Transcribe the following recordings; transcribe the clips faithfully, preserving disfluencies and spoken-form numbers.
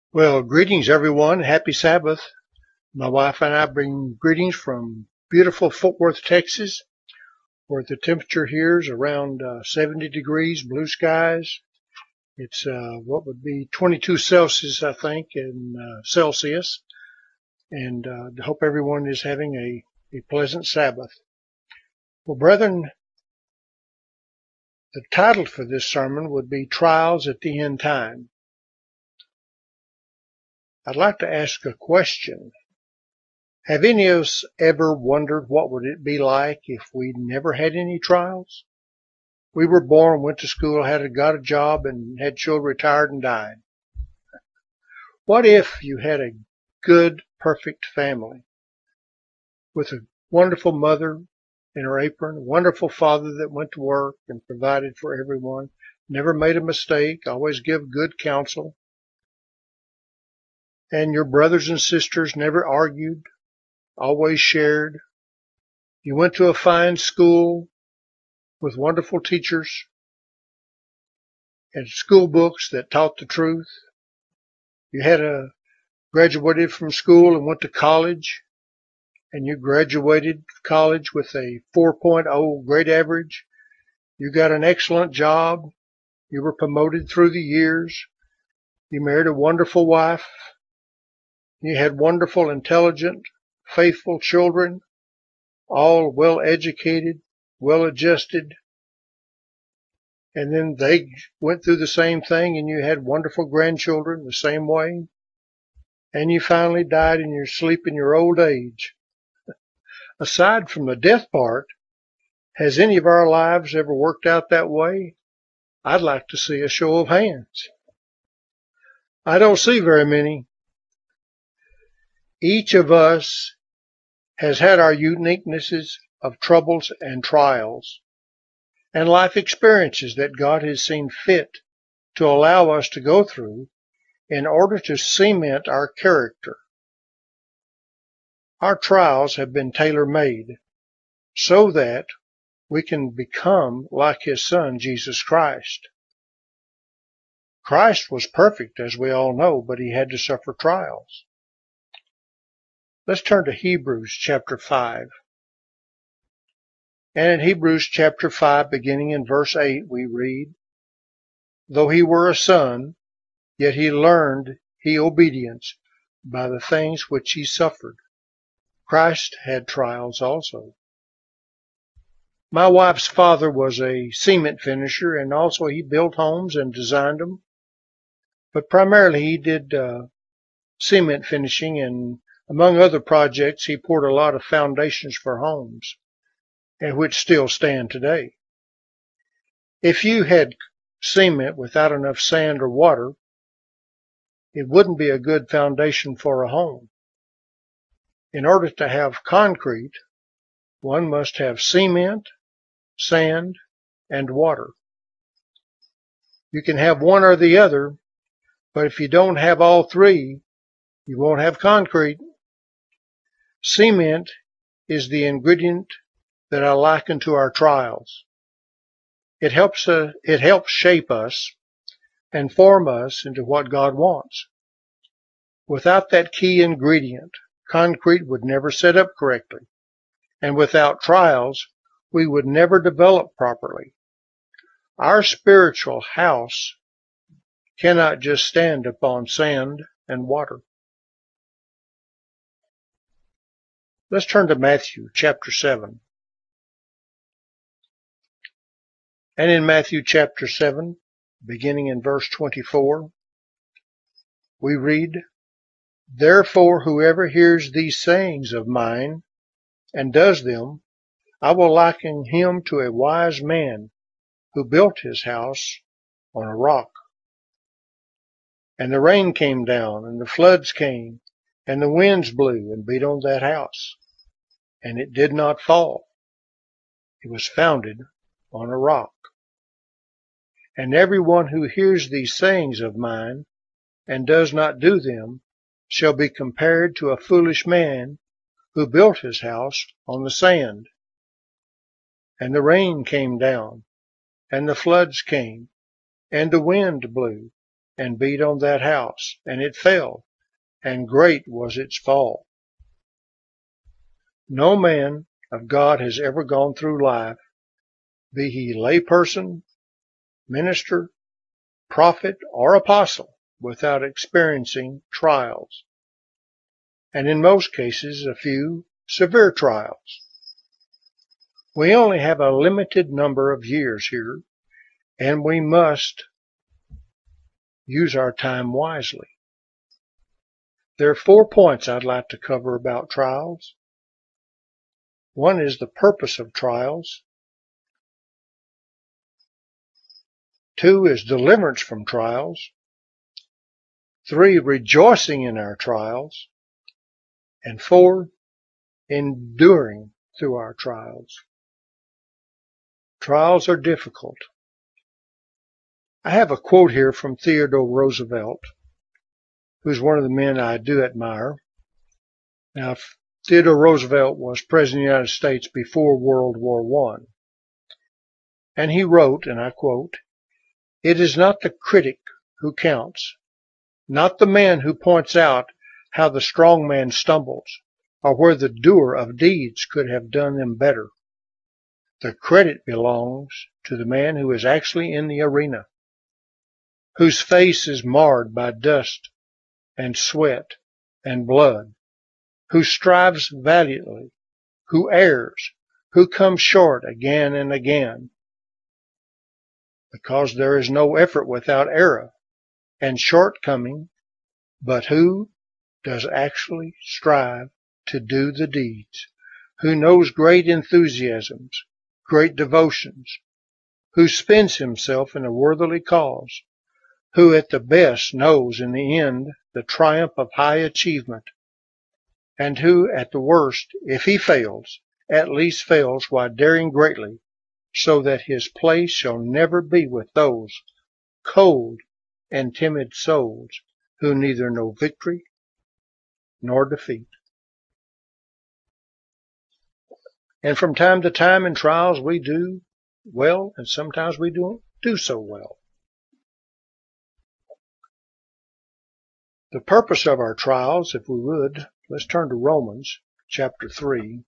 Well, greetings everyone. Happy Sabbath. My wife and I bring greetings from beautiful Fort Worth, Texas, where the temperature here is around uh, seventy degrees, blue skies. It's uh, what would be twenty-two Celsius, I think, in uh, Celsius. And uh, I hope everyone is having a, a pleasant Sabbath. Well, brethren, the title for this sermon would be Trials at the End Time. I'd like to ask a question. Have any of us ever wondered what would it be like if we never had any trials? We were born, went to school, had a, got a job, and had children, retired, and died. What if you had a good, perfect family with a wonderful mother in her apron, a wonderful father that went to work and provided for everyone, never made a mistake, always give good counsel, and your brothers and sisters never argued, always shared. You went to a fine school with wonderful teachers and school books that taught the truth. You had a graduated from school and went to college, and you graduated college with a four point oh grade average. You got an excellent job. You were promoted through the years. You married a wonderful wife. You had wonderful, intelligent, faithful children, all well educated, well adjusted. And then they went through the same thing, and you had wonderful grandchildren the same way. And you finally died in your sleep in your old age. Aside from the death part, has any of our lives ever worked out that way? I'd like to see a show of hands. I don't see very many. Each of us has had our uniquenesses of troubles and trials and life experiences that God has seen fit to allow us to go through in order to cement our character. Our trials have been tailor-made so that we can become like his son, Jesus Christ. Christ was perfect, as we all know, but he had to suffer trials. Let's turn to Hebrews chapter five. And in Hebrews chapter five, beginning in verse eight, we read, "Though he were a son, yet he learned he obedience by the things which he suffered." Christ had trials also. My wife's father was a cement finisher, and also he built homes and designed them. But primarily he did uh, cement finishing, and among other projects, he poured a lot of foundations for homes, and which still stand today. If you had cement without enough sand or water, it wouldn't be a good foundation for a home. In order to have concrete, one must have cement, sand, and water. You can have one or the other, but if you don't have all three, you won't have concrete. Cement is the ingredient that I liken to our trials. It helps, uh, it helps shape us and form us into what God wants. Without that key ingredient, concrete would never set up correctly. And without trials, we would never develop properly. Our spiritual house cannot just stand upon sand and water. Let's turn to Matthew chapter seven. And in Matthew chapter seven, beginning in verse twenty-four, we read, "Therefore whoever hears these sayings of mine and does them, I will liken him to a wise man who built his house on a rock. And the rain came down, and the floods came, and the winds blew and beat on that house, and it did not fall. It was founded on a rock. And everyone who hears these sayings of mine and does not do them shall be compared to a foolish man who built his house on the sand. And the rain came down, and the floods came, and the wind blew and beat on that house, and it fell, and great was its fall. No man of God has ever gone through life, be he layperson, minister, prophet, or apostle, without experiencing trials, and in most cases a few severe trials. We only have a limited number of years here, and we must use our time wisely. There are four points I'd like to cover about trials. One is the purpose of trials. Two is deliverance from trials. Three, rejoicing in our trials. And four, enduring through our trials. Trials are difficult. I have a quote here from Theodore Roosevelt, who's one of the men I do admire. Now, Theodore Roosevelt was President of the United States before World War One. And he wrote, and I quote, "It is not the critic who counts, not the man who points out how the strong man stumbles, or where the doer of deeds could have done them better. The credit belongs to the man who is actually in the arena, whose face is marred by dust and sweat and blood, who strives valiantly, who errs, who comes short again and again, because there is no effort without error and shortcoming, but who does actually strive to do the deeds, who knows great enthusiasms, great devotions, who spends himself in a worthily cause, who at the best knows in the end the triumph of high achievement, and who at the worst, if he fails, at least fails while daring greatly, so that his place shall never be with those cold and timid souls who neither know victory nor defeat." And from time to time in trials we do well, and sometimes we don't do so well. The purpose of our trials, if we would, let's turn to Romans chapter three.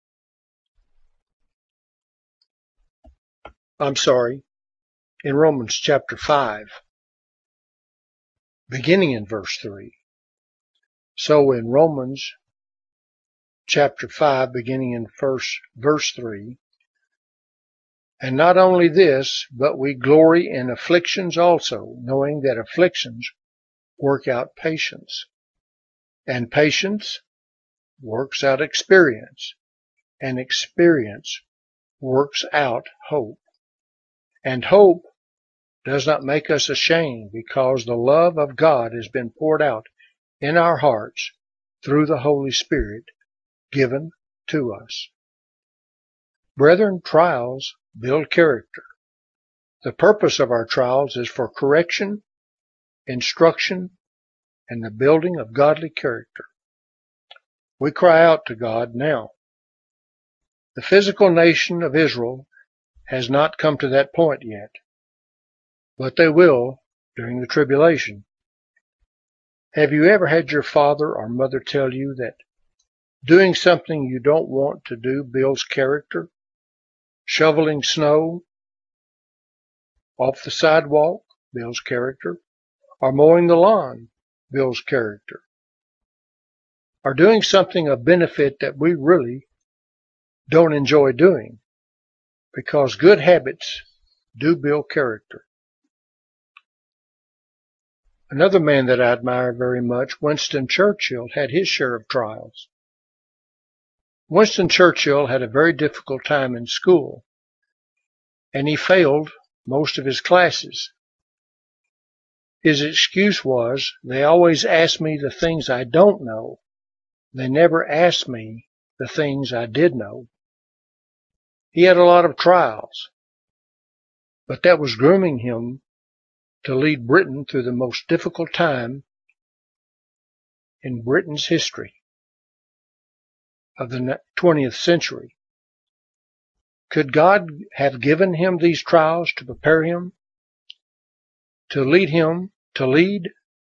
I'm sorry, in Romans chapter five, beginning in verse three. So in Romans chapter five, beginning in first verse three, "And not only this, but we glory in afflictions also, knowing that afflictions work out patience, and patience works out experience, and experience works out hope. And hope does not make us ashamed, because the love of God has been poured out in our hearts through the Holy Spirit given to us." Brethren, trials build character. The purpose of our trials is for correction, instruction, and the building of godly character. We cry out to God now. The physical nation of Israel has not come to that point yet, but they will during the tribulation. Have you ever had your father or mother tell you that doing something you don't want to do builds character? Shoveling snow off the sidewalk builds character, or mowing the lawn builds character, or doing something of benefit that we really don't enjoy doing, because good habits do build character. Another man that I admire very much, Winston Churchill, had his share of trials. Winston Churchill had a very difficult time in school, and he failed most of his classes. His excuse was, "They always ask me the things I don't know. They never asked me the things I did know." He had a lot of trials, but that was grooming him to lead Britain through the most difficult time in Britain's history of the twentieth century. Could God have given him these trials to prepare him, to lead him to lead.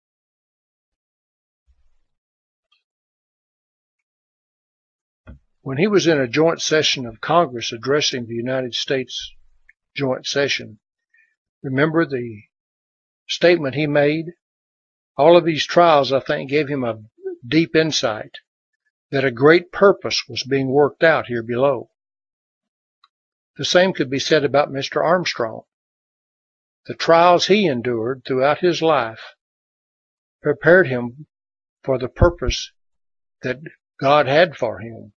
When he was in a joint session of Congress addressing the United States joint session, remember the statement he made? All of these trials, I think, gave him a deep insight that a great purpose was being worked out here below. The same could be said about Mister Armstrong. The trials he endured throughout his life prepared him for the purpose that God had for him.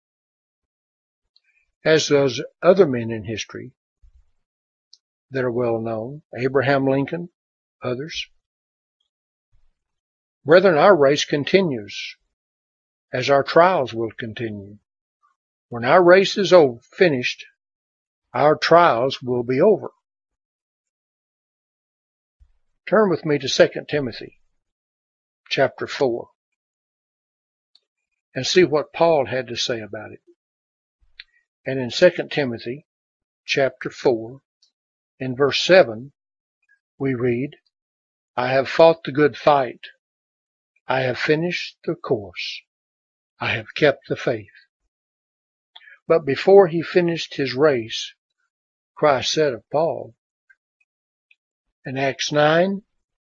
As those other men in history that are well known, Abraham Lincoln, others. Brethren, our race continues, as our trials will continue. When our race is over, finished, our trials will be over. Turn with me to Second Timothy chapter four and see what Paul had to say about it. And in Second Timothy chapter four, in verse seven, we read, I have fought the good fight. I have finished the course. I have kept the faith. But before he finished his race, Christ said of Paul in Acts nine,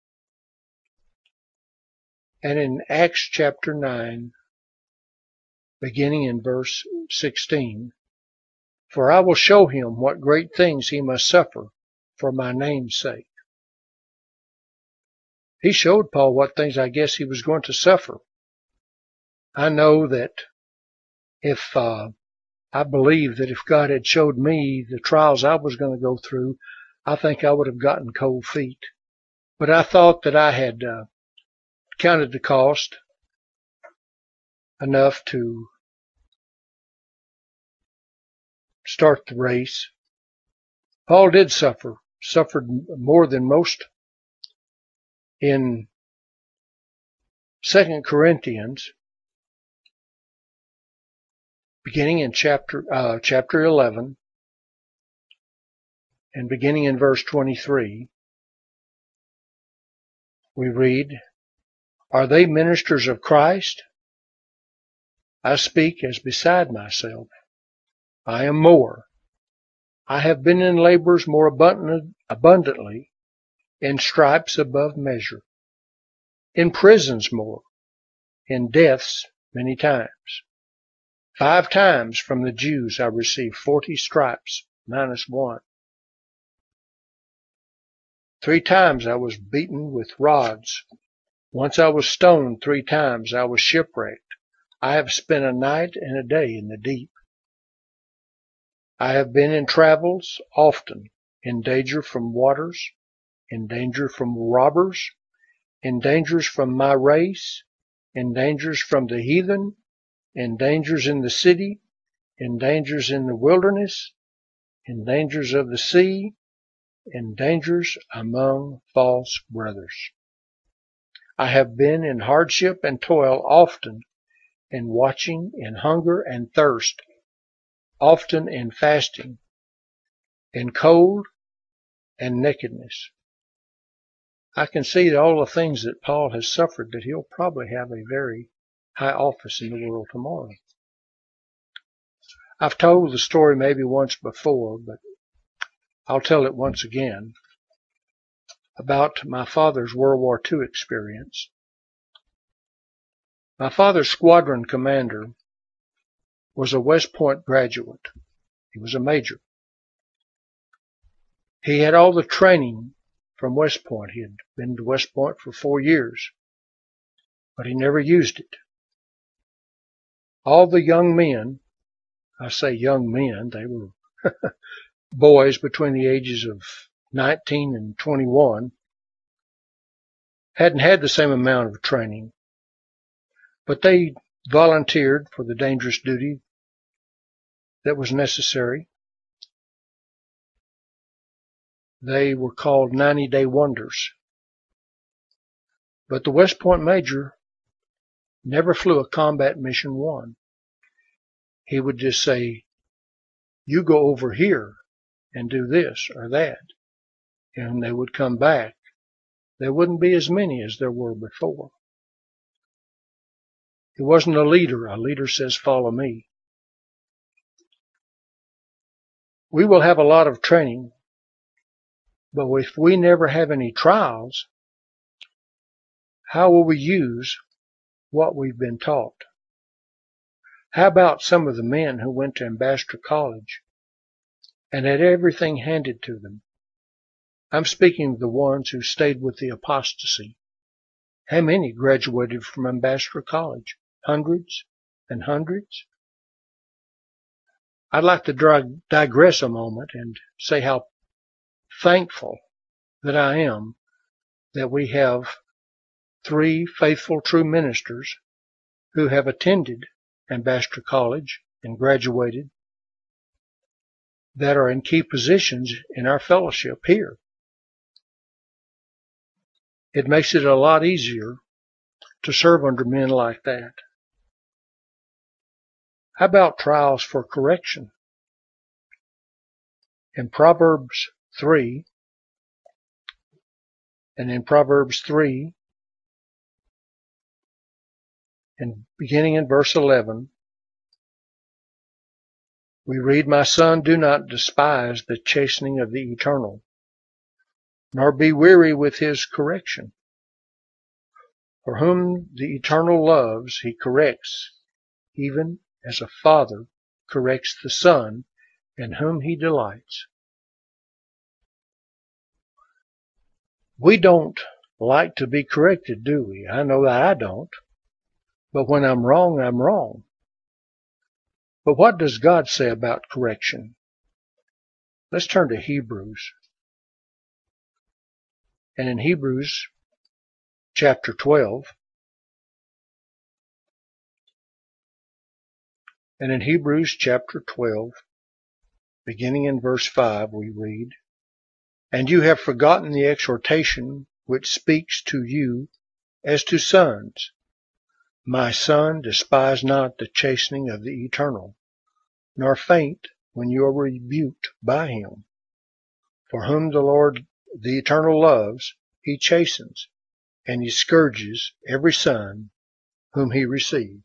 and in Acts chapter nine, beginning in verse sixteen, for I will show him what great things he must suffer for my name's sake. He showed Paul what things I guess he was going to suffer. I know that if, uh, I believe that if God had showed me the trials I was going to go through, I think I would have gotten cold feet. But I thought that I had uh, counted the cost enough to start the race. Paul did suffer, suffered more than most. In Second Corinthians, beginning in chapter uh, chapter eleven, and beginning in verse twenty-three, we read, Are they ministers of Christ? I speak as beside myself. I am more. I have been in labors more abundant, abundantly, in stripes above measure, in prisons more, in deaths many times. Five times from the Jews I received forty stripes minus one. Three times I was beaten with rods. Once I was stoned three times. I was shipwrecked. I have spent a night and a day in the deep. I have been in travels often, in danger from waters, in danger from robbers, in dangers from my race, in dangers from the heathen, in dangers in the city, in dangers in the wilderness, in dangers of the sea, in dangers among false brothers. I have been in hardship and toil often, in watching, in hunger and thirst, often in fasting, in cold and nakedness. I can see all the things that Paul has suffered, that he'll probably have a very high office in the world tomorrow. I've told the story maybe once before, but I'll tell it once again, about my father's World War Two experience. My father's squadron commander was a West Point graduate. He was a major. He had all the training from West Point. He had been to West Point for four years, but he never used it. All the young men, I say young men, they were boys between the ages of nineteen and twenty-one, hadn't had the same amount of training, but they volunteered for the dangerous duty that was necessary. They were called ninety-day wonders. But the West Point major never flew a combat mission one. He would just say, you go over here and do this or that. And they would come back there wouldn't be as many as there were before. It wasn't a leader. A leader says, follow me. We will have a lot of training, but if we never have any trials, how will we use what we've been taught? How about some of the men who went to Ambassador College and had everything handed to them? I'm speaking of the ones who stayed with the apostasy. How many graduated from Ambassador College? Hundreds and hundreds? I'd like to digress a moment and say how thankful that I am that we have three faithful, true ministers who have attended Ambassador College and graduated that are in key positions in our fellowship here. It makes it a lot easier to serve under men like that. How about trials for correction? In Proverbs three, and in Proverbs three, and beginning in verse eleven, we read, My son, do not despise the chastening of the Eternal, nor be weary with his correction. For whom the Eternal loves, he corrects, even as a father corrects the son in whom he delights. We don't like to be corrected, do we? I know that I don't. But when I'm wrong, I'm wrong. But what does God say about correction? Let's turn to Hebrews. And in Hebrews chapter twelve, and in Hebrews chapter twelve, beginning in verse five, we read, And you have forgotten the exhortation which speaks to you as to sons. My son, despise not the chastening of the Eternal, nor faint when you are rebuked by him. For whom the Lord, the Eternal loves, he chastens, and he scourges every son whom he receives.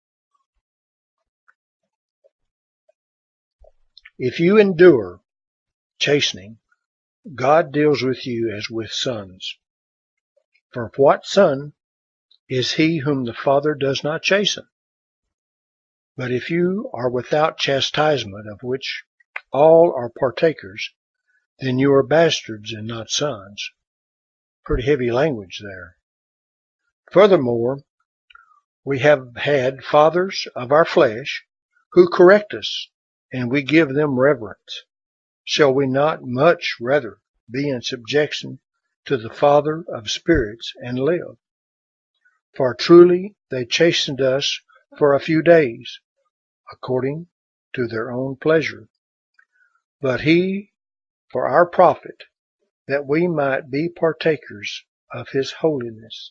If you endure chastening, God deals with you as with sons. For what son is he whom the Father does not chasten? But if you are without chastisement, of which all are partakers, then you are bastards and not sons. Pretty heavy language there. Furthermore, we have had fathers of our flesh who correct us, and we give them reverence. Shall we not much rather be in subjection to the Father of spirits and live? For truly they chastened us for a few days, according to their own pleasure. But he for our profit, that we might be partakers of his holiness.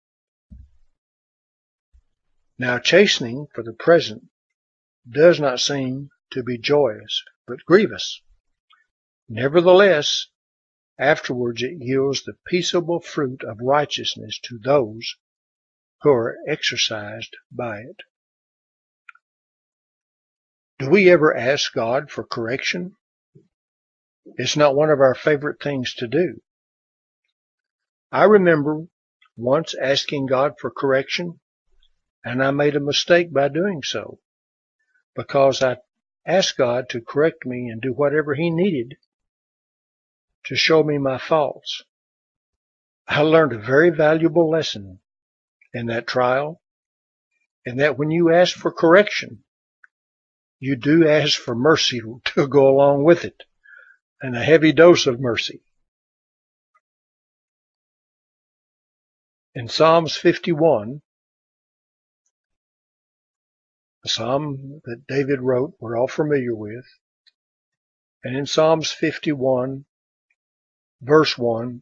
Now chastening for the present does not seem to be joyous, but grievous. Nevertheless, afterwards it yields the peaceable fruit of righteousness to those who are exercised by it. Do we ever ask God for correction? It's not one of our favorite things to do. I remember once asking God for correction, and I made a mistake by doing so, because I asked God to correct me and do whatever he needed to show me my faults. I learned a very valuable lesson in that trial, and that when you ask for correction, you do ask for mercy to go along with it, and a heavy dose of mercy. In Psalms fifty-one, a psalm that David wrote, we're all familiar with, and in Psalms fifty-one, verse one,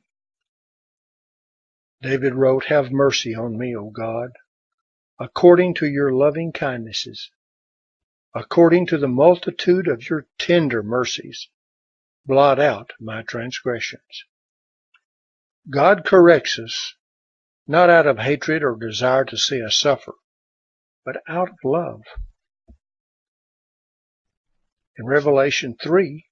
David wrote, Have mercy on me, O God, according to your loving kindnesses, according to the multitude of your tender mercies, blot out my transgressions. God corrects us not out of hatred or desire to see us suffer, but out of love. In Revelation three,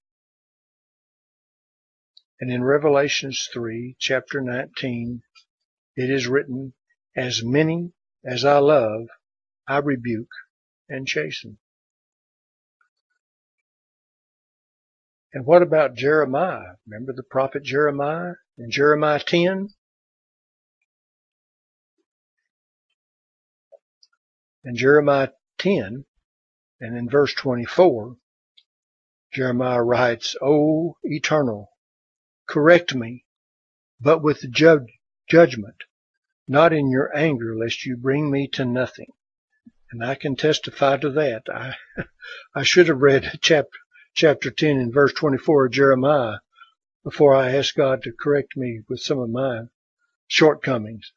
and in Revelations three, chapter nineteen, it is written, "As many as I love, I rebuke and chasten." And what about Jeremiah? Remember the prophet Jeremiah in Jeremiah ten? In Jeremiah ten, and in verse twenty-four, Jeremiah writes, "O Eternal, correct me, but with ju- judgment, not in your anger, lest you bring me to nothing." And I can testify to that. I, I should have read chapter, chapter ten and verse twenty-four of Jeremiah before I asked God to correct me with some of my shortcomings.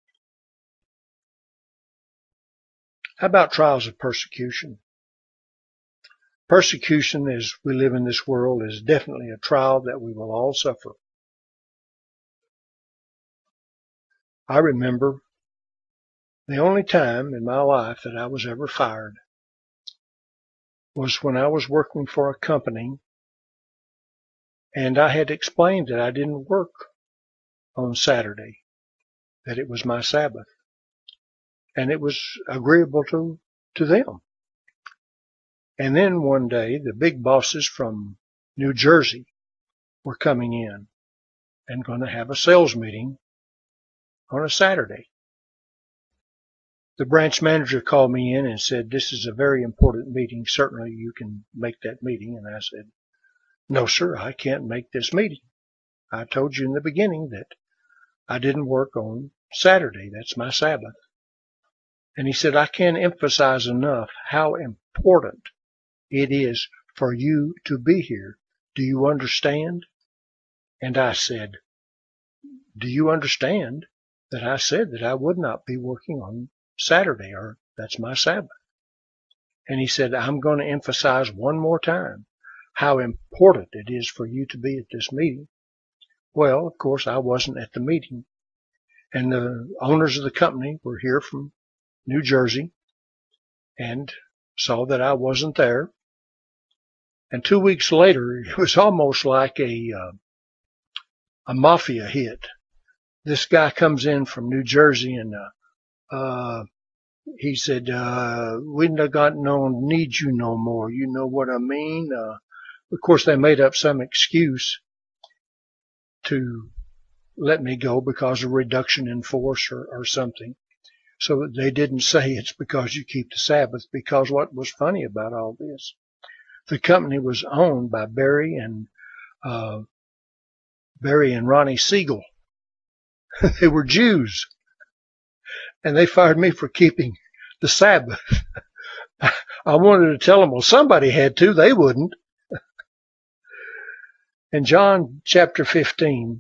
How about trials of persecution? Persecution as we live in this world is definitely a trial that we will all suffer. I remember the only time in my life that I was ever fired was when I was working for a company, and I had explained that I didn't work on Saturday, that it was my Sabbath, and it was agreeable to, to them. And then one day, the big bosses from New Jersey were coming in and going to have a sales meeting on a Saturday. The branch manager called me in and said, "This is a very important meeting. Certainly you can make that meeting." And I said, "No, sir, I can't make this meeting. I told you in the beginning that I didn't work on Saturday. That's my Sabbath." And he said, "I can't emphasize enough how important it is for you to be here. Do you understand?" And I said, "Do you understand that I said that I would not be working on Saturday, or that's my Sabbath?" And he said, "I'm going to emphasize one more time how important it is for you to be at this meeting." Well, of course, I wasn't at the meeting, and the owners of the company were here from New Jersey and saw that I wasn't there. And two weeks later, it was almost like a uh, a mafia hit. This guy comes in from New Jersey, and uh, uh, he said, uh, "We got no need you no more. You know what I mean?" Uh, of course, they made up some excuse to let me go because of reduction in force or, or something. So they didn't say it's because you keep the Sabbath, because what was funny about all this, the company was owned by Barry and uh, Barry and Ronnie Siegel. They were Jews, and they fired me for keeping the Sabbath. I wanted to tell them, well, somebody had to. They wouldn't. In John chapter fifteen,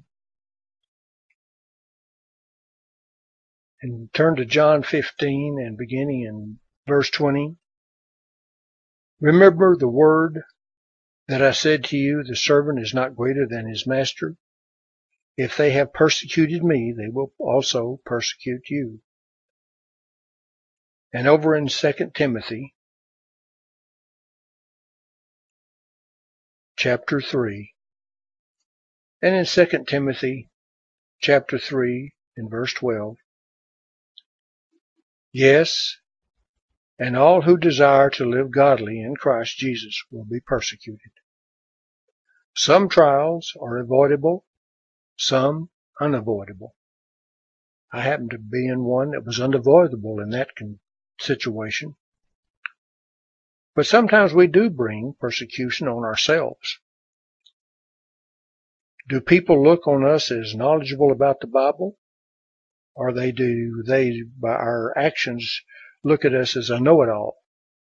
and turn to John fifteen and beginning in verse twenty. "Remember the word that I said to you, the servant is not greater than his master. If they have persecuted me, they will also persecute you." And over in Second Timothy chapter three, and in Second Timothy chapter three and verse twelve, "Yes, and all who desire to live godly in Christ Jesus will be persecuted. Some trials are avoidable, some unavoidable." I happened to be in one that was unavoidable in that situation. But sometimes we do bring persecution on ourselves. Do people look on us as knowledgeable about the Bible? Or they do they, by our actions, look at us as a know-it-all?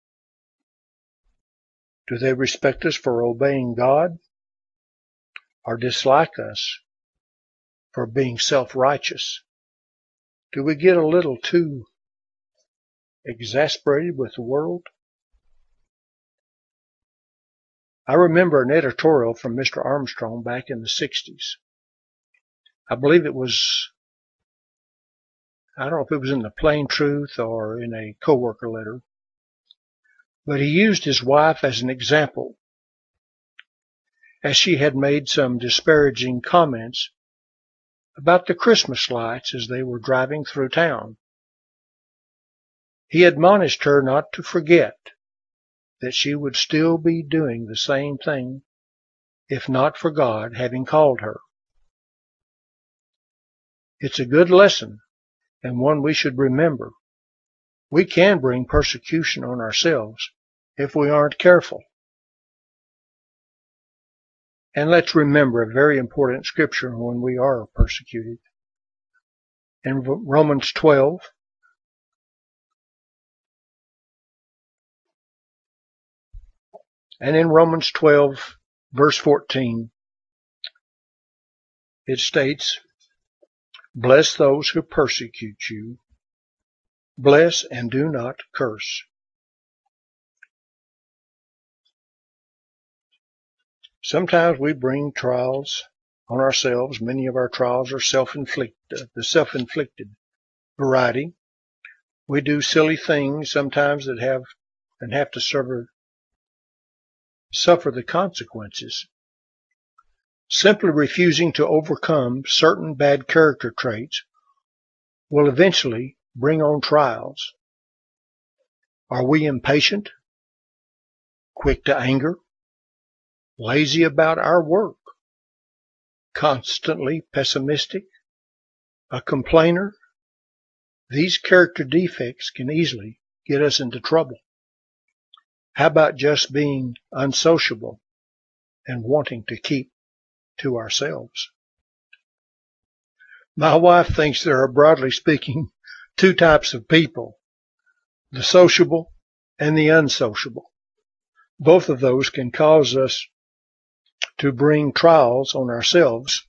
Do they respect us for obeying God? Or dislike us for being self-righteous? Do we get a little too exasperated with the world? I remember an editorial from Mister Armstrong back in the sixties. I believe it was, I don't know if it was in the Plain Truth or in a coworker letter, but he used his wife as an example, as she had made some disparaging comments about the Christmas lights as they were driving through town. He admonished her not to forget that she would still be doing the same thing if not for God having called her. It's a good lesson and one we should remember. We can bring persecution on ourselves if we aren't careful. And let's remember a very important scripture when we are persecuted. In Romans twelve, and in Romans twelve, verse fourteen, it states, "Bless those who persecute you. Bless and do not curse." Sometimes we bring trials on ourselves. Many of our trials are self-inflicted, the self-inflicted variety. We do silly things sometimes that have and have to suffer, suffer the consequences. Simply refusing to overcome certain bad character traits will eventually bring on trials. Are we impatient, quick to anger, lazy about our work, constantly pessimistic, a complainer? These character defects can easily get us into trouble. How about just being unsociable and wanting to keep to ourselves? My wife thinks there are, broadly speaking, two types of people, the sociable and the unsociable. Both of those can cause us to bring trials on ourselves.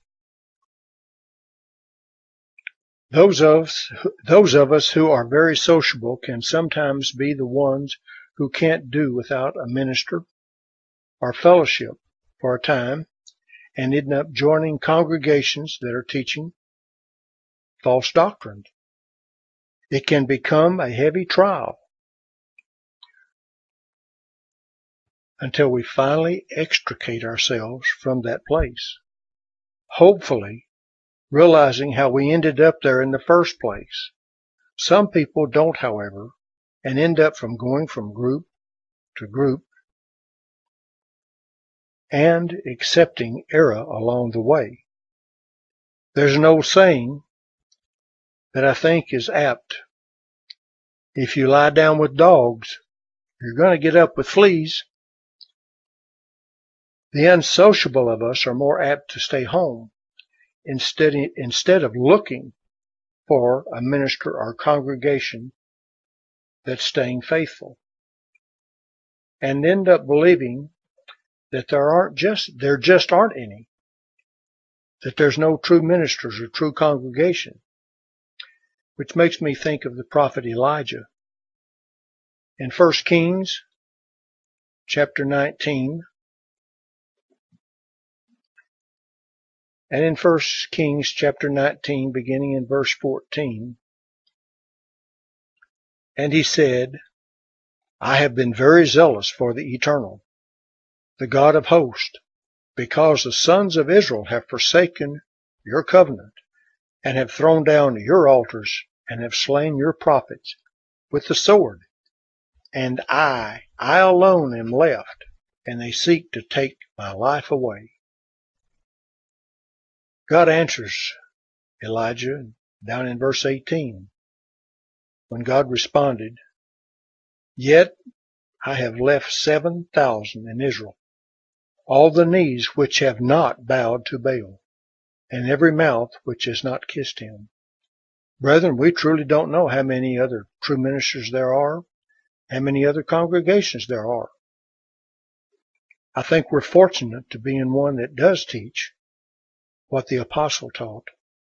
Those of us, those of us who are very sociable can sometimes be the ones who can't do without a minister or fellowship for a time and end up joining congregations that are teaching false doctrine. It can become a heavy trial until we finally extricate ourselves from that place, hopefully realizing how we ended up there in the first place. Some people don't, however, and end up from going from group to group and accepting error along the way. There's an old saying that I think is apt. If you lie down with dogs, you're going to get up with fleas. The unsociable of us are more apt to stay home instead, instead of looking for a minister or congregation that's staying faithful, and end up believing that there aren't just there just aren't any, that there's no true ministers or true congregation, which makes me think of the prophet Elijah. In First Kings chapter nineteen, and in First Kings chapter nineteen, beginning in verse fourteen, and he said, "I have been very zealous for the Eternal, the God of hosts, because the sons of Israel have forsaken your covenant, and have thrown down your altars, and have slain your prophets with the sword. And I, I alone am left, and they seek to take my life away." God answers Elijah down in verse eighteen, when God responded, "Yet I have left seven thousand in Israel, all the knees which have not bowed to Baal, and every mouth which has not kissed him." Brethren, we truly don't know how many other true ministers there are, how many other congregations there are. I think we're fortunate to be in one that does teach what the apostle taught.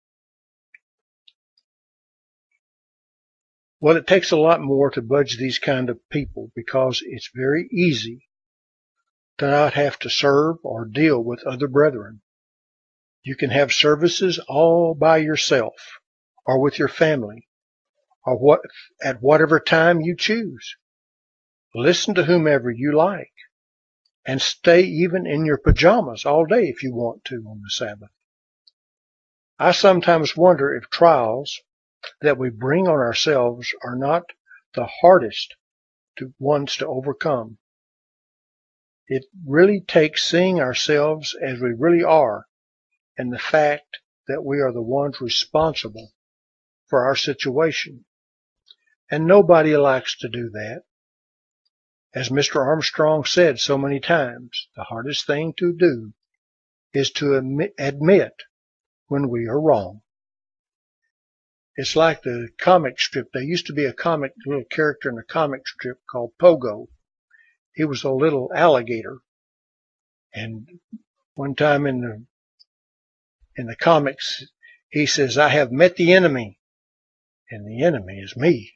Well, it takes a lot more to budge these kind of people, because it's very easy to not have to serve or deal with other brethren. You can have services all by yourself or with your family or what at whatever time you choose. Listen to whomever you like and stay even in your pajamas all day if you want to on the Sabbath. I sometimes wonder if trials that we bring on ourselves are not the hardest to, ones to overcome. It really takes seeing ourselves as we really are and the fact that we are the ones responsible for our situation. And nobody likes to do that. As Mister Armstrong said so many times, the hardest thing to do is to admit, admit when we are wrong. It's like the comic strip. There used to be a comic little character in a comic strip called Pogo. He was a little alligator. And one time in the in the comics, he says, "I have met the enemy," and the enemy is me.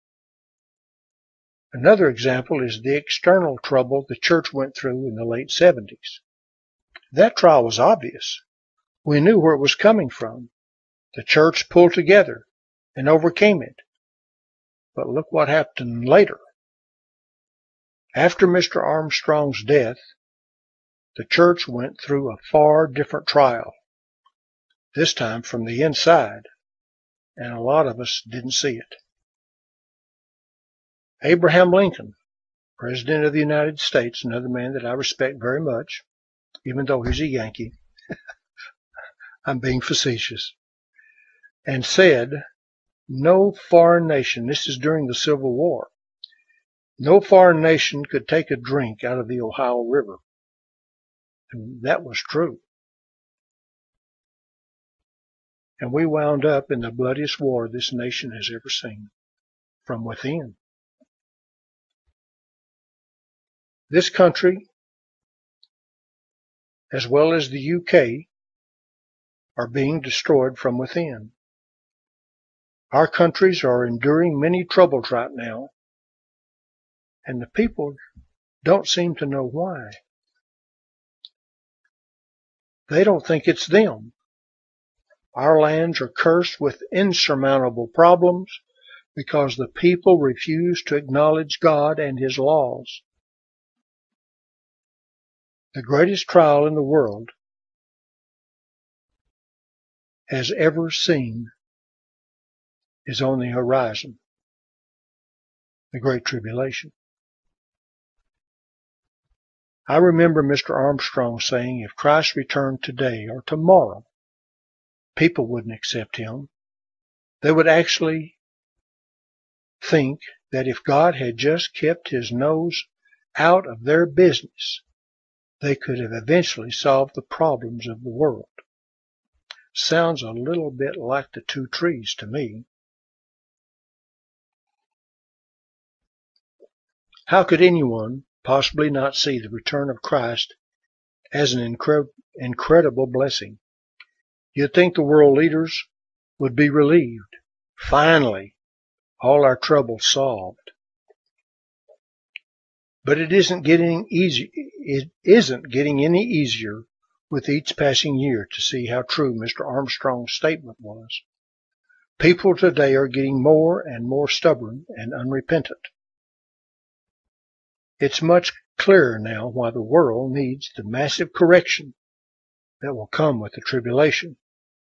Another example is the external trouble the church went through in the late seventies. That trial was obvious. We knew where it was coming from. The church pulled together and overcame it. But look what happened later. After Mister Armstrong's death, the church went through a far different trial, this time from the inside, and a lot of us didn't see it. Abraham Lincoln, President of the United States, another man that I respect very much, even though he's a Yankee, I'm being facetious, and said, no foreign nation, this is during the Civil War, no foreign nation could take a drink out of the Ohio River. And that was true. And we wound up in the bloodiest war this nation has ever seen, from within. This country, as well as the U K, are being destroyed from within. Our countries are enduring many troubles right now, and the people don't seem to know why. They don't think it's them. Our lands are cursed with insurmountable problems because the people refuse to acknowledge God and His laws. The greatest trial in the world has ever seen is on the horizon, the Great Tribulation. I remember Mister Armstrong saying if Christ returned today or tomorrow, people wouldn't accept Him. They would actually think that if God had just kept His nose out of their business, they could have eventually solved the problems of the world. Sounds a little bit like the two trees to me. How could anyone possibly not see the return of Christ as an incre- incredible blessing? You'd think the world leaders would be relieved. Finally, all our troubles solved. But it isn't getting easy. It isn't getting any easier with each passing year to see how true Mister Armstrong's statement was. People today are getting more and more stubborn and unrepentant. It's much clearer now why the world needs the massive correction that will come with the tribulation.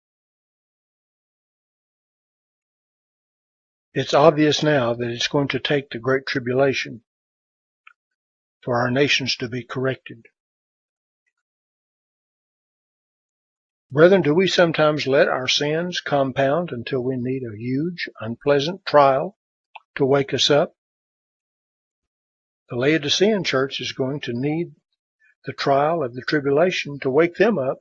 It's obvious now that it's going to take the Great Tribulation for our nations to be corrected. Brethren, do we sometimes let our sins compound until we need a huge, unpleasant trial to wake us up? The Laodicean church is going to need the trial of the tribulation to wake them up.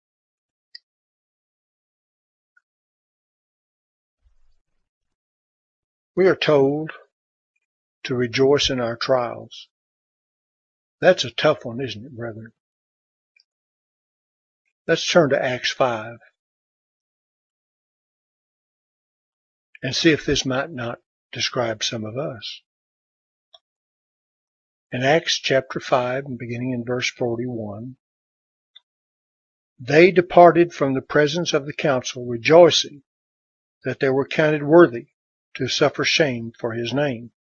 We are told to rejoice in our trials. That's a tough one, isn't it, brethren? Let's turn to Acts five and see if this might not describe some of us. In Acts chapter five, beginning in verse forty-one, They departed from the presence of the council, rejoicing that they were counted worthy to suffer shame for his name.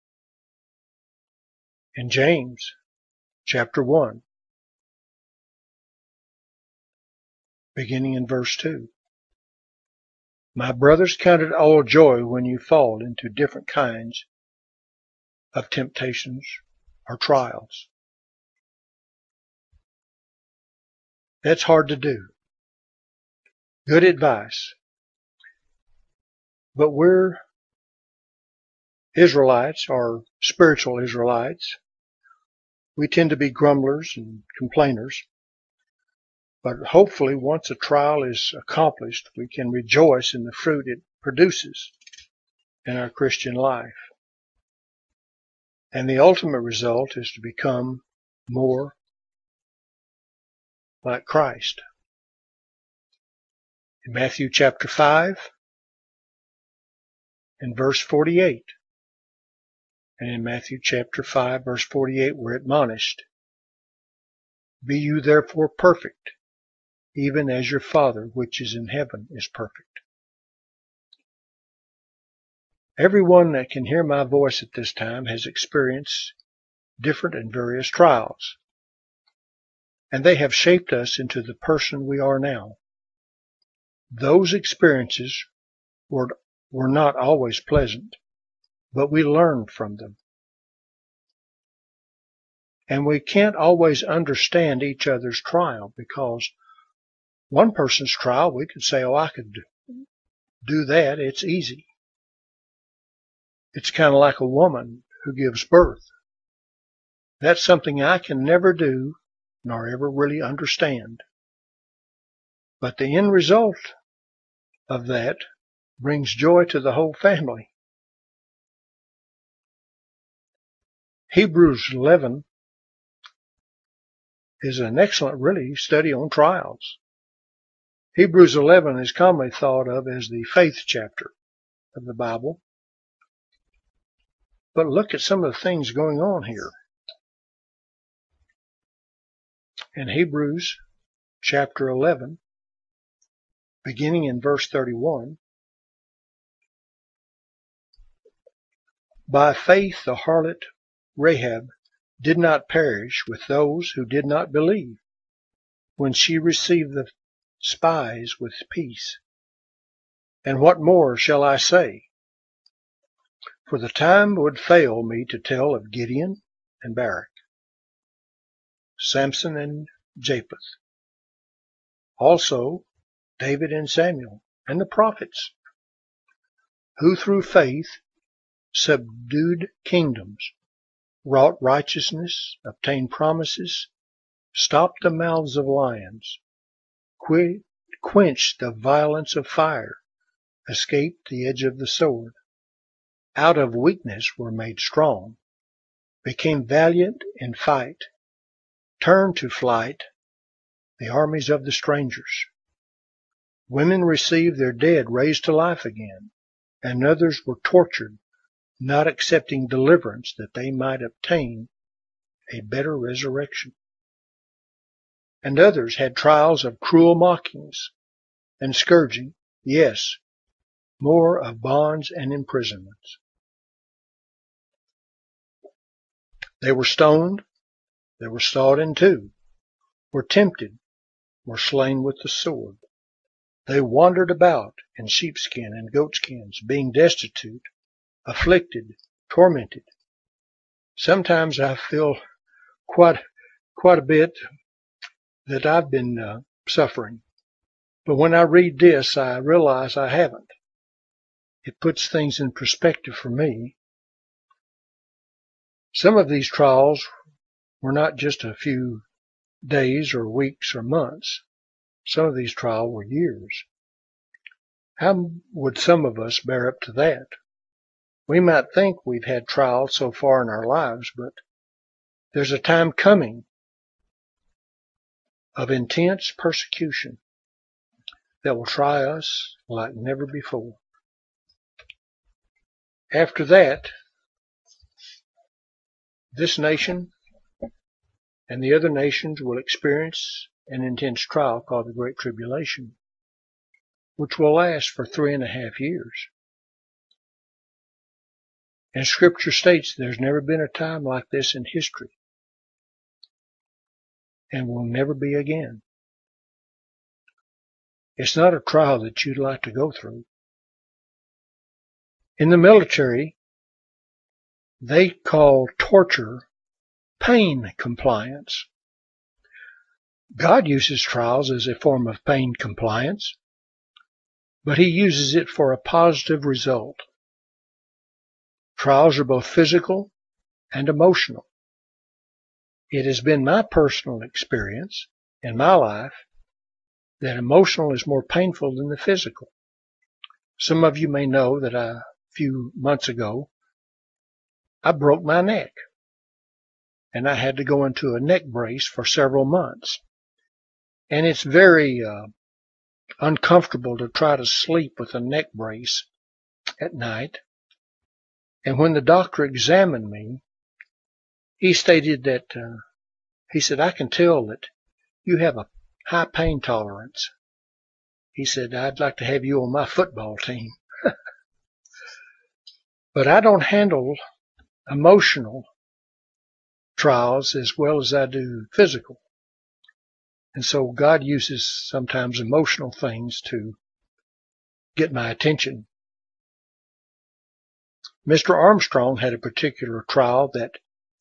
In James chapter one, beginning in verse two. My brothers, count it all joy when you fall into different kinds of temptations or trials. That's hard to do. Good advice. But we're Israelites, or spiritual Israelites. We tend to be grumblers and complainers. But hopefully once a trial is accomplished, we can rejoice in the fruit it produces in our Christian life. And the ultimate result is to become more like Christ. In Matthew chapter five and verse forty-eight, and in Matthew chapter five verse forty-eight we're admonished, be you therefore perfect, even as your Father which is in heaven is perfect. Everyone that can hear my voice at this time has experienced different and various trials, and they have shaped us into the person we are now. Those experiences were, were not always pleasant, but we learned from them. And we can't always understand each other's trial, because one person's trial, we could say, oh, I could do that. It's easy. It's kind of like a woman who gives birth. That's something I can never do, nor ever really understand. But the end result of that brings joy to the whole family. Hebrews eleven is an excellent, really, study on trials. Hebrews eleven is commonly thought of as the faith chapter of the Bible. But look at some of the things going on here. In Hebrews chapter eleven, beginning in verse thirty-one, by faith the harlot Rahab did not perish with those who did not believe, when she received the spies with peace. And what more shall I say? For the time would fail me to tell of Gideon and Barak, Samson and Japheth, also David and Samuel, and the prophets, who through faith subdued kingdoms, wrought righteousness, obtained promises, stopped the mouths of lions, quenched the violence of fire, escaped the edge of the sword, out of weakness were made strong, became valiant in fight, turned to flight the armies of the strangers. Women received their dead raised to life again, and others were tortured, not accepting deliverance that they might obtain a better resurrection. And others had trials of cruel mockings and scourging, yes, more of bonds and imprisonments. They were stoned, they were sawed in two, were tempted, were slain with the sword. They wandered about in sheepskin and goatskins, being destitute, afflicted, tormented. Sometimes I feel quite, quite a bit that I've been uh, suffering. But when I read this, I realize I haven't. It puts things in perspective for me. Some of these trials were not just a few days or weeks or months. Some of these trials were years. How would some of us bear up to that? We might think we've had trials so far in our lives, but there's a time coming of intense persecution that will try us like never before. After that, this nation and the other nations will experience an intense trial called the Great Tribulation, which will last for three and a half years. And Scripture states there's never been a time like this in history, and will never be again. It's not a trial that you'd like to go through. In the military, they call torture pain compliance. God uses trials as a form of pain compliance, but He uses it for a positive result. Trials are both physical and emotional. It has been my personal experience in my life that emotional is more painful than the physical. Some of you may know that I, a few months ago, I broke my neck, and I had to go into a neck brace for several months. And it's very uh, uncomfortable to try to sleep with a neck brace at night. And when the doctor examined me, he stated that, uh, he said, I can tell that you have a high pain tolerance. He said, I'd like to have you on my football team. But I don't handle emotional trials as well as I do physical. And so God uses sometimes emotional things to get my attention. Mister Armstrong had a particular trial that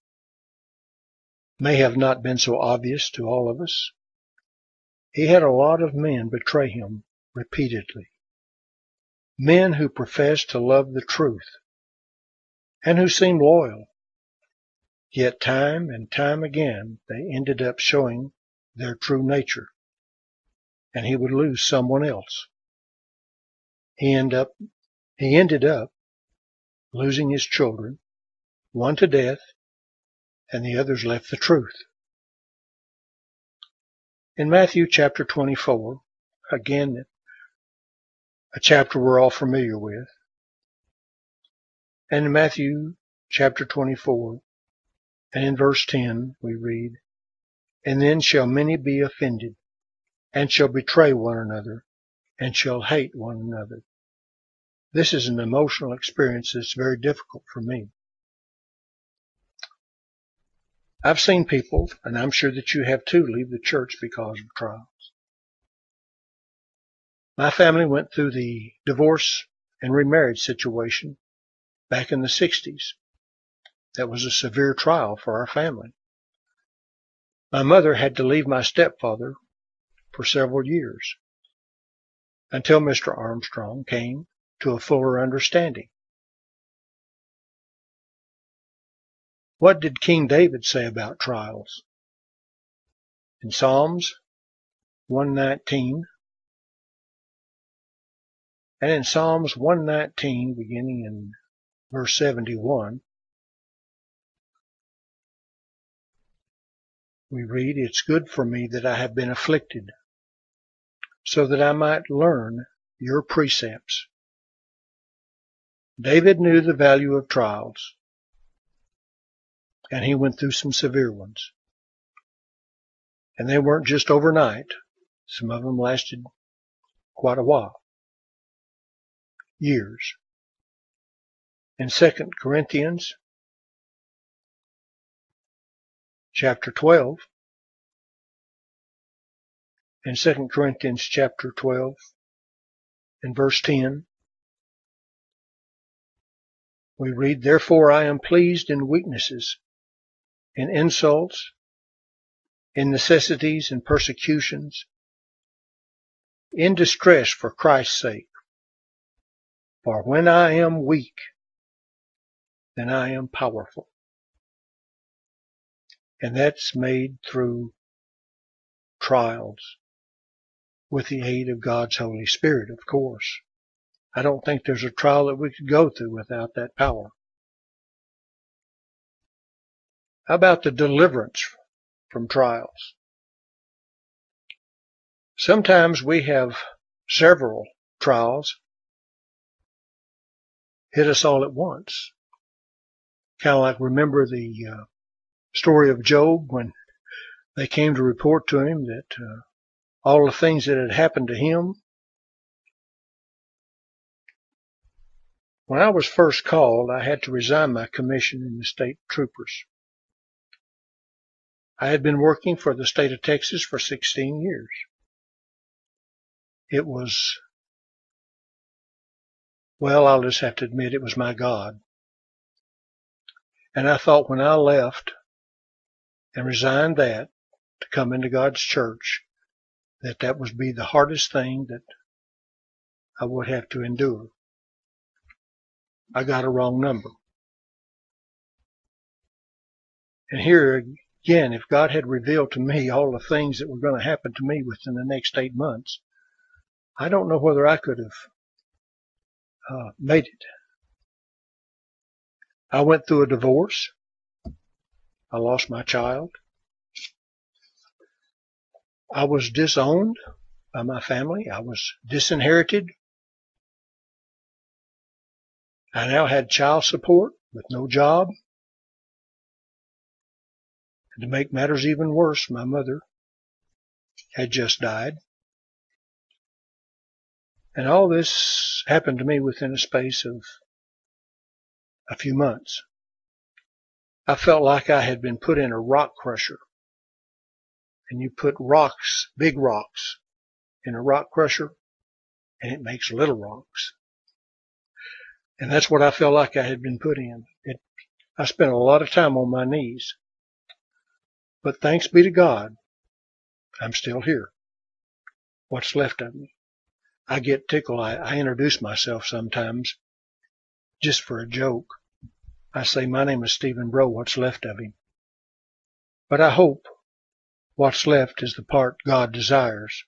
may have not been so obvious to all of us. He had a lot of men betray him repeatedly. Men who professed to love the truth and who seemed loyal. Yet time and time again they ended up showing their true nature, and he would lose someone else. He end up, he ended up losing his children, one to death, and the others left the truth. In Matthew chapter twenty-four, again, a chapter we're all familiar with, and in Matthew chapter twenty-four, and in verse ten, we read, And then shall many be offended, and shall betray one another, and shall hate one another. This is an emotional experience that's very difficult for me. I've seen people, and I'm sure that you have too, leave the church because of trials. My family went through the divorce and remarriage situation back in the sixties. That was a severe trial for our family. My mother had to leave my stepfather for several years until Mister Armstrong came to a fuller understanding. What did King David say about trials? In Psalms one nineteen, and in Psalms one nineteen, beginning in verse seventy-one, we read, It's good for me that I have been afflicted, so that I might learn your precepts. David knew the value of trials, and he went through some severe ones. And they weren't just overnight. Some of them lasted quite a while, years. In Second Corinthians chapter twelve, in Second Corinthians chapter twelve, in verse ten, we read, Therefore I am pleased in weaknesses, in insults, in necessities and persecutions, in distress for Christ's sake. For when I am weak, then I am powerful. And that's made through trials with the aid of God's Holy Spirit, of course. I don't think there's a trial that we could go through without that power. How about the deliverance from trials? Sometimes we have several trials hit us all at once. Kind of like remember the uh, story of Job when They came to report to him that uh, all the things that had happened to him. When I was first called, I had to resign my commission in the state troopers. I had been working for the state of Texas for sixteen years. It was, well, I'll just have to admit it was my God. And I thought when I left and resigned that to come into God's church, that that would be the hardest thing that I would have to endure. I got a wrong number. And here again, if God had revealed to me all the things that were going to happen to me within the next eight months, I don't know whether I could have uh, made it. I went through a divorce. I lost my child. I was disowned by my family. I was disinherited. I now had child support with no job. And to make matters even worse, my mother had just died. And all this happened to me within a space of a few months. I felt like I had been put in a rock crusher. And you put rocks, big rocks, in a rock crusher, and it makes little rocks. And that's what I felt like I had been put in. It, I spent a lot of time on my knees. But thanks be to God, I'm still here. What's left of me. I get tickled. I, I introduce myself sometimes just for a joke. I say, my name is Stephen Breaux, what's left of him. But I hope what's left is the part God desires.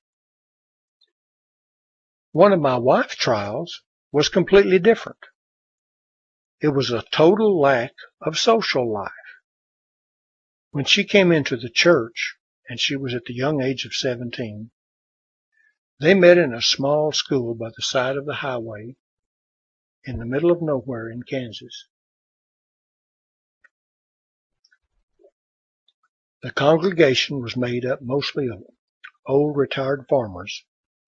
One of my wife's trials was completely different. It was a total lack of social life. When she came into the church, and she was at the young age of seventeen, they met in a small school by the side of the highway in the middle of nowhere in Kansas. The congregation was made up mostly of old retired farmers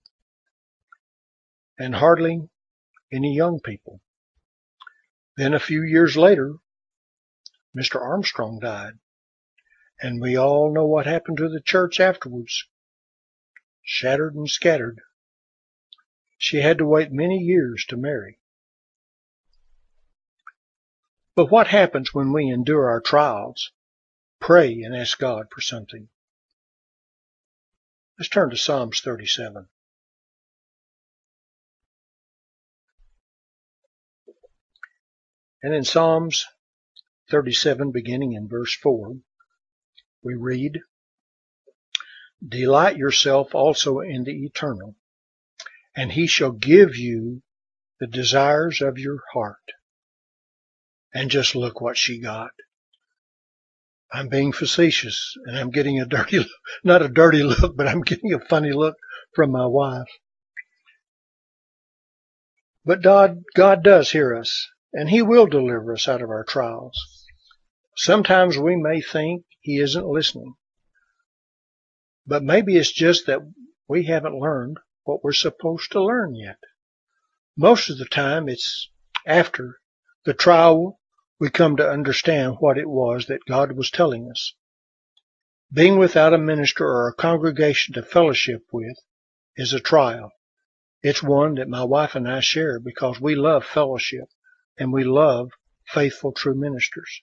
and hardly any young people. Then a few years later, Mister Armstrong died, and we all know what happened to the church afterwards. Shattered and scattered. She had to wait many years to marry. But what happens when we endure our trials, pray and ask God for something? Let's turn to Psalms thirty-seven. And in Psalms thirty-seven, beginning in verse four, we read, Delight yourself also in the Eternal, and he shall give you the desires of your heart. And just look what she got. I'm being facetious, and I'm getting a dirty look, not a dirty look, but I'm getting a funny look from my wife. But God, God does hear us, and he will deliver us out of our trials. Sometimes we may think he isn't listening, but maybe it's just that we haven't learned what we're supposed to learn yet. Most of the time, it's after the trial we come to understand what it was that God was telling us. Being without a minister or a congregation to fellowship with is a trial. It's one that my wife and I share because we love fellowship and we love faithful, true ministers.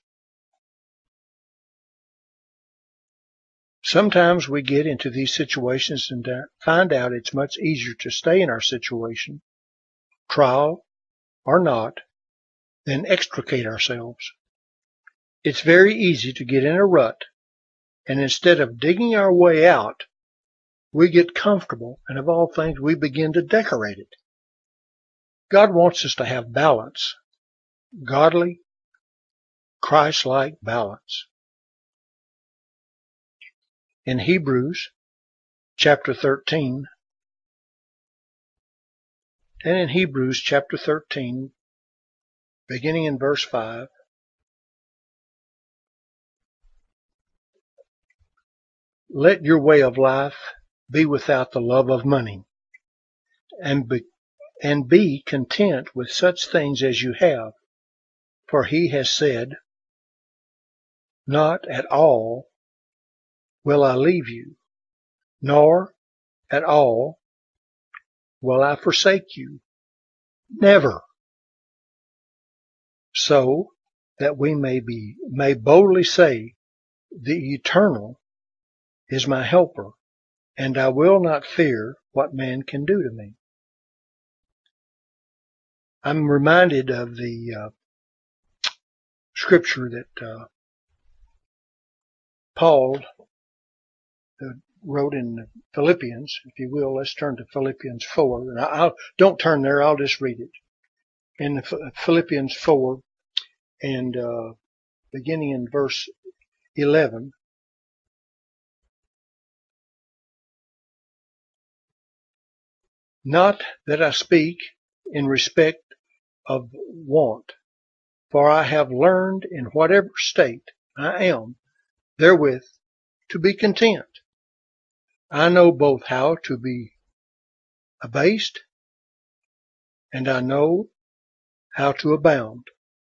Sometimes we get into these situations and find out it's much easier to stay in our situation, trial or not, than extricate ourselves. It's very easy to get in a rut, and instead of digging our way out, we get comfortable, and of all things, we begin to decorate it. God wants us to have balance, godly, Christ-like balance. In Hebrews chapter thirteen, and in Hebrews chapter thirteen, beginning in verse five, let your way of life be without the love of money, and be, and be content with such things as you have. For he has said, not at all will I leave you, nor at all will I forsake you. Never. So that we may be, may boldly say, the Eternal is my helper, and I will not fear what man can do to me. I'm reminded of the uh, scripture that uh, Paul uh, wrote in Philippians. If you will, let's turn to Philippians four. And I'll, don't turn there, I'll just read it. In Philippians four, and uh, beginning in verse eleven, not that I speak in respect of want, for I have learned in whatever state I am therewith to be content. I know both how to be abased, and I know how to abound.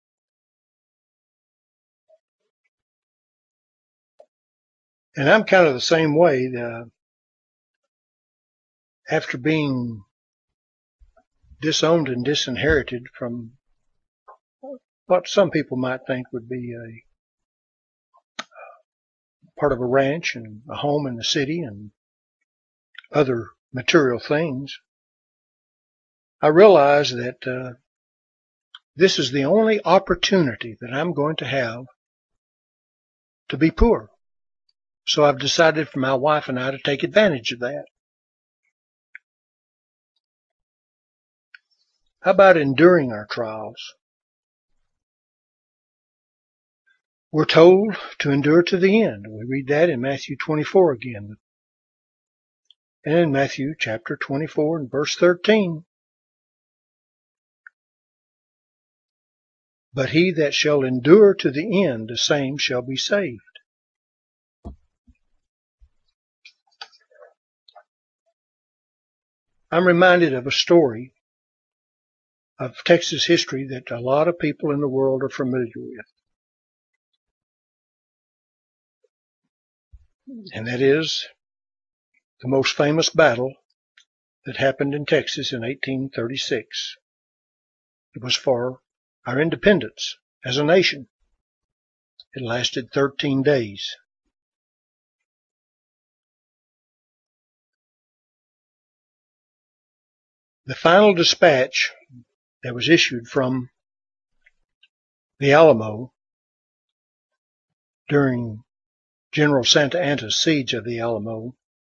And I'm kind of the same way. Uh, after being disowned and disinherited from what some people might think would be a part of a ranch and a home in the city and other material things, I realize that uh, this is the only opportunity that I'm going to have to be poor. So I've decided for my wife and I to take advantage of that. How about enduring our trials? We're told to endure to the end. We read that in Matthew twenty-four again. And in Matthew chapter twenty-four and verse thirteen. But he that shall endure to the end, the same shall be saved. I'm reminded of a story of Texas history that a lot of people in the world are familiar with. And that is the most famous battle that happened in Texas in eighteen thirty-six. It was for our independence as a nation. It lasted thirteen days. The final dispatch that was issued from the Alamo during General Santa Anna's siege of the Alamo,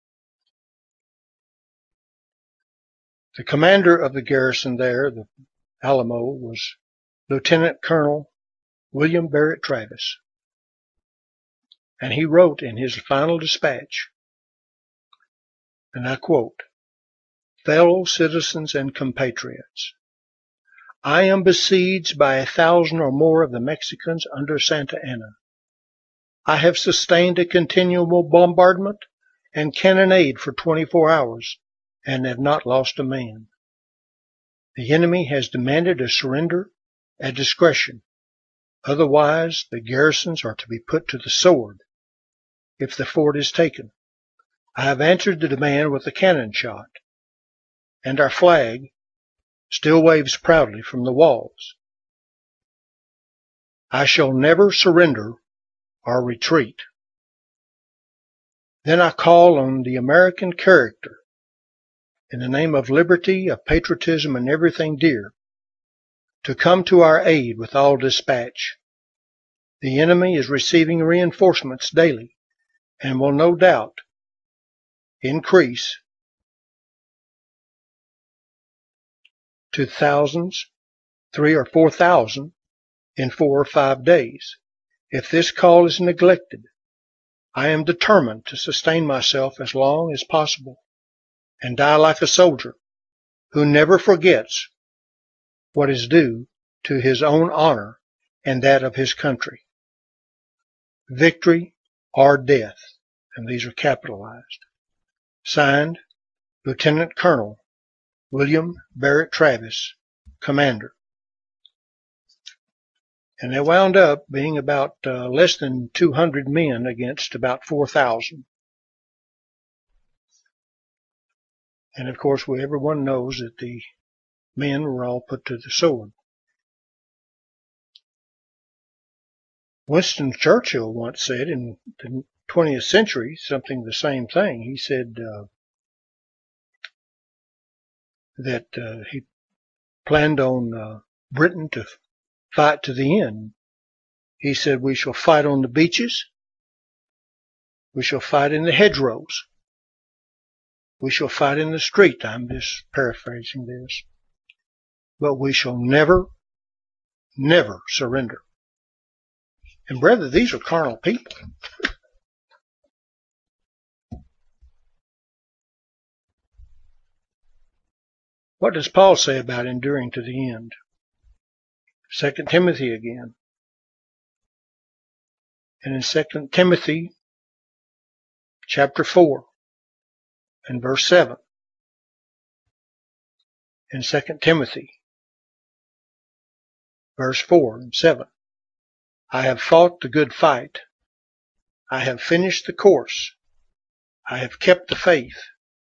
the commander of the garrison there, the Alamo, was Lieutenant Colonel William Barrett Travis. And he wrote in his final dispatch, and I quote, "Fellow citizens and compatriots, I am besieged by a thousand or more of the Mexicans under Santa Anna. I have sustained a continual bombardment and cannonade for twenty-four hours and have not lost a man. The enemy has demanded a surrender at discretion. Otherwise, the garrisons are to be put to the sword if the fort is taken. I have answered the demand with a cannon shot, and our flag still waves proudly from the walls. I shall never surrender or retreat. Then I call on the American character, in the name of liberty, of patriotism, and everything dear, to come to our aid with all dispatch. The enemy is receiving reinforcements daily and will no doubt increase to thousands, three or four thousand, in four or five days. If this call is neglected, I am determined to sustain myself as long as possible and die like a soldier who never forgets what is due to his own honor and that of his country. Victory or death." and these are capitalized. Signed, Lieutenant Colonel William Barrett Travis, Commander. And they wound up being about uh, less than two hundred men against about four thousand. And of course, we, everyone knows that the men were all put to the sword. Winston Churchill once said in the twentieth century something the same thing. He said uh, that uh, he planned on uh, Britain to fight to the end. He said, we shall fight on the beaches. We shall fight in the hedgerows. We shall fight in the street. I'm just paraphrasing this. But we shall never, never surrender. And brother, these are carnal people. What does Paul say about enduring to the end? Second Timothy again. And in Second Timothy chapter four and verse seven. In Second Timothy verse four and seven. I have fought the good fight. I have finished the course. I have kept the faith.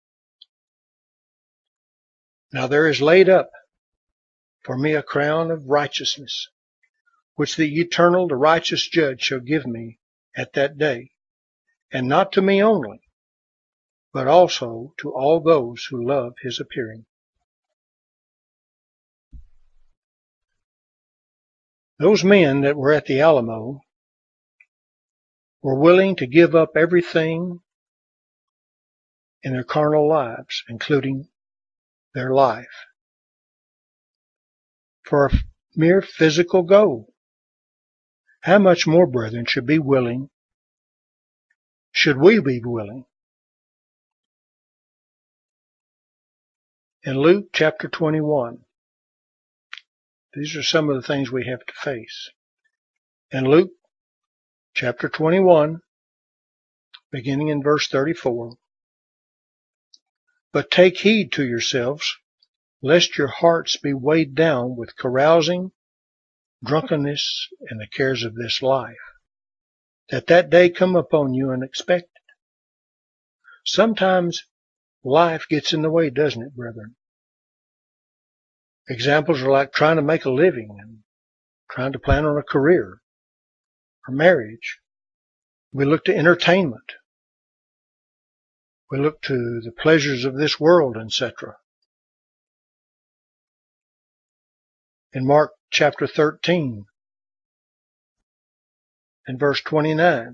Now there is laid up for me a crown of righteousness, which the eternal, the righteous judge shall give me at that day, and not to me only, but also to all those who love his appearing. Those men that were at the Alamo were willing to give up everything in their carnal lives, including their life, for a mere physical goal. How much more, brethren, should be willing, should we be willing? In Luke chapter twenty-one, these are some of the things we have to face. In Luke chapter twenty-one, beginning in verse thirty-four, but take heed to yourselves, lest your hearts be weighed down with carousing, drunkenness, and the cares of this life, that that day come upon you unexpected. Sometimes life gets in the way, doesn't it, brethren? Examples are like trying to make a living and trying to plan on a career or marriage. We look to entertainment. We look to the pleasures of this world, et cetera. In Mark chapter thirteen and verse twenty-nine,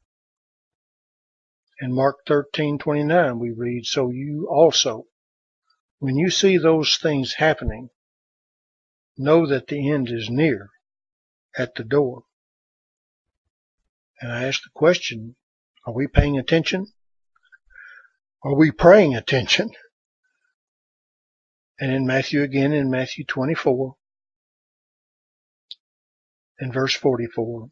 in Mark thirteen twenty-nine we read, so you also, when you see those things happening, know that the end is near, at the door. And I ask the question, are we paying attention? Are we praying attention? And in Matthew again, in Matthew twenty-four, in verse forty-four,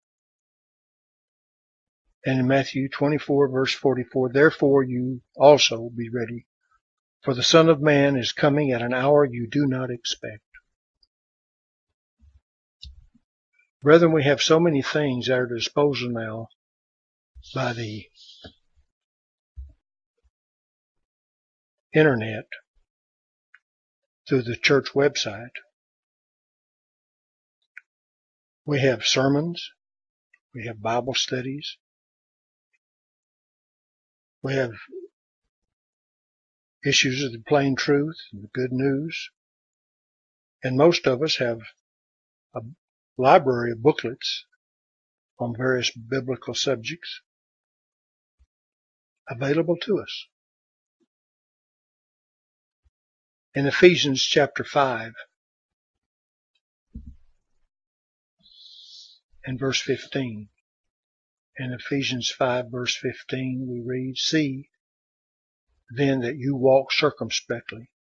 and in Matthew twenty-four, verse forty-four, therefore you also be ready, for the Son of Man is coming at an hour you do not expect. Brethren, we have so many things at our disposal now by the internet, through the church website. We have sermons. We have Bible studies. We have issues of the plain truth and the good news. And most of us have a library of booklets on various biblical subjects available to us. In Ephesians chapter five and verse fifteen, in Ephesians five verse fifteen we read, see then that you walk circumspectly,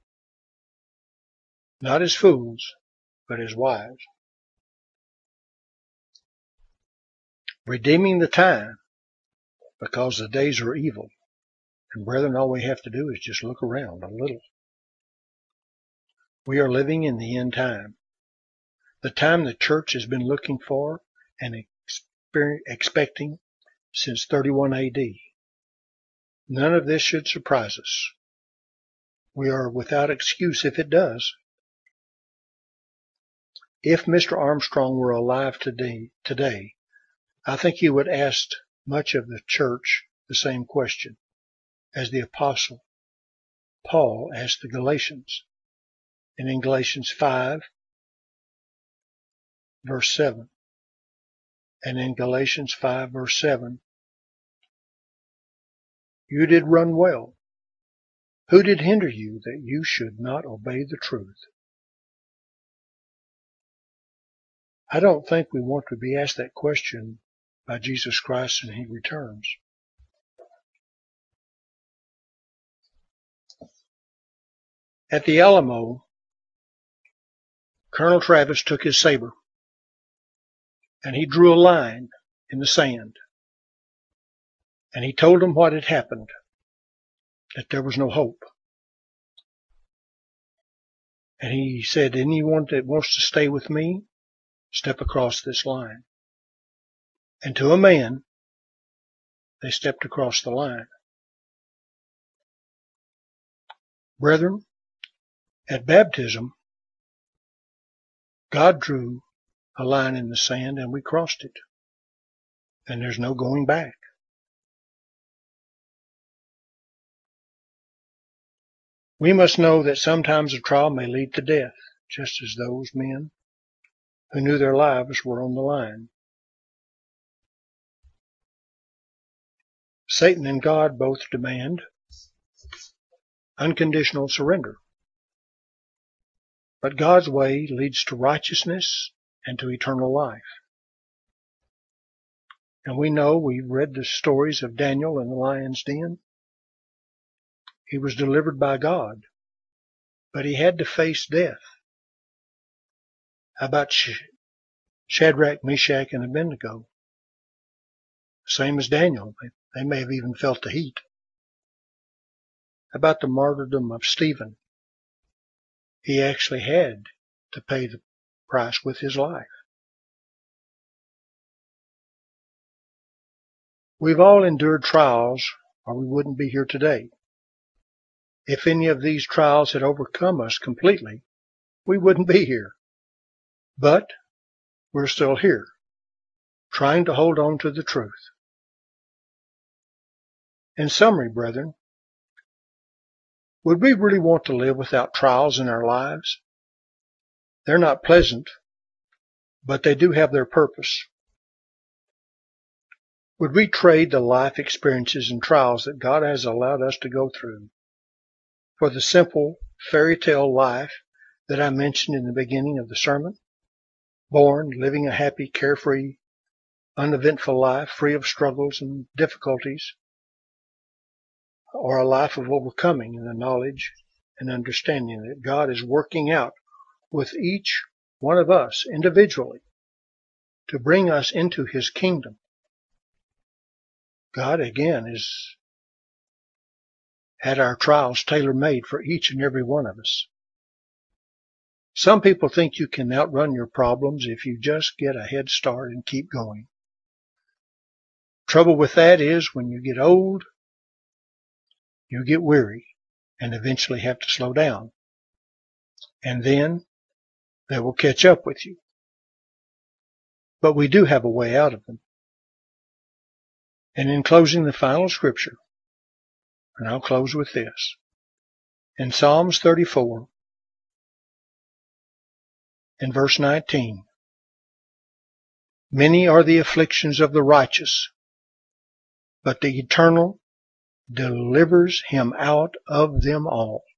not as fools, but as wise, redeeming the time, because the days are evil. And brethren, all we have to do is just look around a little. We are living in the end time. The time the church has been looking for and expecting since thirty-one A D. None of this should surprise us. We are without excuse if it does. If Mister Armstrong were alive today, today, I think he would ask much of the church the same question as the apostle Paul asked the Galatians. And in Galatians five, verse seven, and in Galatians five, verse seven, you did run well. Who did hinder you that you should not obey the truth? I don't think we want to be asked that question by Jesus Christ when he returns. At the Alamo, Colonel Travis took his saber and he drew a line in the sand. And he told them what had happened, that there was no hope. And he said, anyone that wants to stay with me, step across this line. And to a man, they stepped across the line. Brethren, at baptism, God drew a line in the sand and we crossed it. And there's no going back. We must know that sometimes a trial may lead to death, just as those men who knew their lives were on the line. Satan and God both demand unconditional surrender. But God's way leads to righteousness and to eternal life. And we know, we've read the stories of Daniel in the lion's den. He was delivered by God, but he had to face death. How about Shadrach, Meshach, and Abednego? Same as Daniel. They may have even felt the heat. How about the martyrdom of Stephen? He actually had to pay the price with his life. We've all endured trials, or we wouldn't be here today. If any of these trials had overcome us completely, we wouldn't be here. But we're still here, trying to hold on to the truth. In summary, brethren, would we really want to live without trials in our lives? They're not pleasant, but they do have their purpose. Would we trade the life experiences and trials that God has allowed us to go through for the simple fairy tale life that I mentioned in the beginning of the sermon? Born, living a happy, carefree, uneventful life, free of struggles and difficulties, or a life of overcoming in the knowledge and understanding that God is working out with each one of us individually to bring us into his kingdom. God, again, has had our trials tailor-made for each and every one of us. Some people think you can outrun your problems if you just get a head start and keep going. Trouble with that is when you get old, you get weary and eventually have to slow down. And then they will catch up with you. But we do have a way out of them. And in closing, the final scripture, and I'll close with this. In Psalms thirty-four, in verse nineteen, many are the afflictions of the righteous, but the Eternal delivers him out of them all.